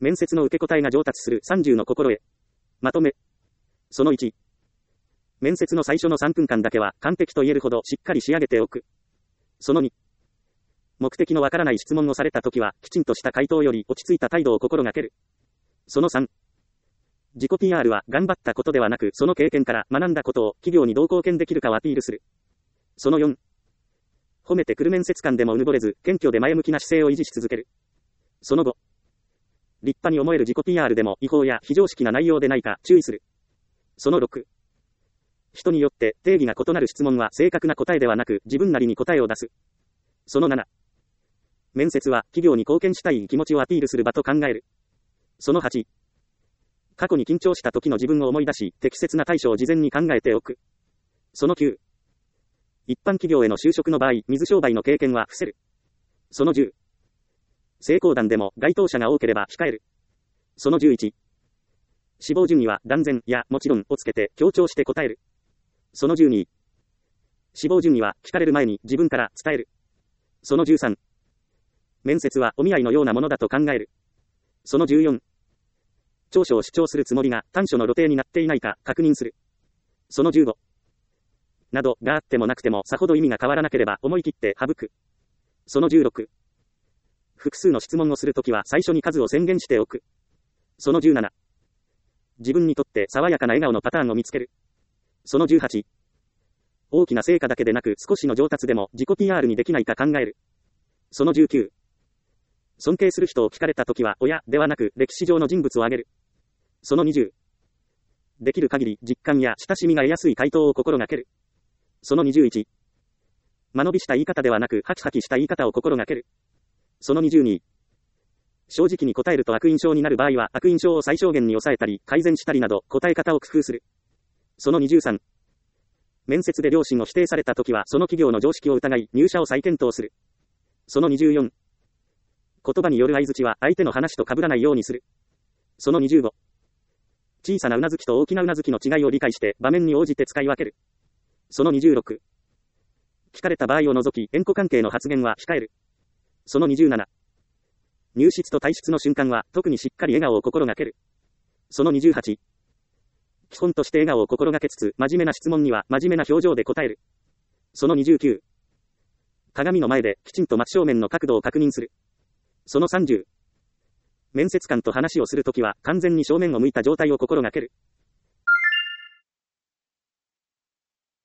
面接の受け答えが上達する30の心得。まとめ。その1。面接の最初の3分間だけは完璧と言えるほどしっかり仕上げておく。その2。目的のわからない質問をされたときは、きちんとした回答より落ち着いた態度を心がける。その3。自己 PR は頑張ったことではなく、その経験から学んだことを企業にどう貢献できるかをアピールする。その4。褒めてくる面接官でもうぬぼれず、謙虚で前向きな姿勢を維持し続ける。その5。立派に思える自己 PR でも違法や非常識な内容でないか注意する。その6。人によって定義が異なる質問は正確な答えではなく自分なりに答えを出す。その7。面接は企業に貢献したい気持ちをアピールする場と考える。その8。過去に緊張した時の自分を思い出し、適切な対処を事前に考えておく。その9。一般企業への就職の場合、水商売の経験は伏せる。その10。成功談でも該当者が多ければ控える。その11。死亡順位は断然やもちろんをつけて強調して答える。その12。死亡順位は聞かれる前に自分から伝える。その13。面接はお見合いのようなものだと考える。その14。長所を主張するつもりが短所の露呈になっていないか確認する。その15。などがあってもなくてもさほど意味が変わらなければ思い切って省く。その16。複数の質問をするときは最初に数を宣言しておく。その17。自分にとって爽やかな笑顔のパターンを見つける。その18。大きな成果だけでなく少しの上達でも自己 PR にできないか考える。その19。尊敬する人を聞かれたときは親ではなく歴史上の人物を挙げる。その20。できる限り実感や親しみが得やすい回答を心がける。その21。間延びした言い方ではなくハキハキした言い方を心がける。その22。正直に答えると悪印象になる場合は悪印象を最小限に抑えたり改善したりなど答え方を工夫する。その23。面接で良心を否定されたときはその企業の常識を疑い入社を再検討する。その24。言葉による相槌は相手の話と被らないようにする。その25。小さなうなずきと大きなうなずきの違いを理解して場面に応じて使い分ける。その26。聞かれた場合を除き縁故関係の発言は控える。その27。入室と退室の瞬間は特にしっかり笑顔を心がける。その28。基本として笑顔を心がけつつ真面目な質問には真面目な表情で答える。その29。鏡の前できちんと真正面の角度を確認する。その30。面接官と話をするときは完全に正面を向いた状態を心がける。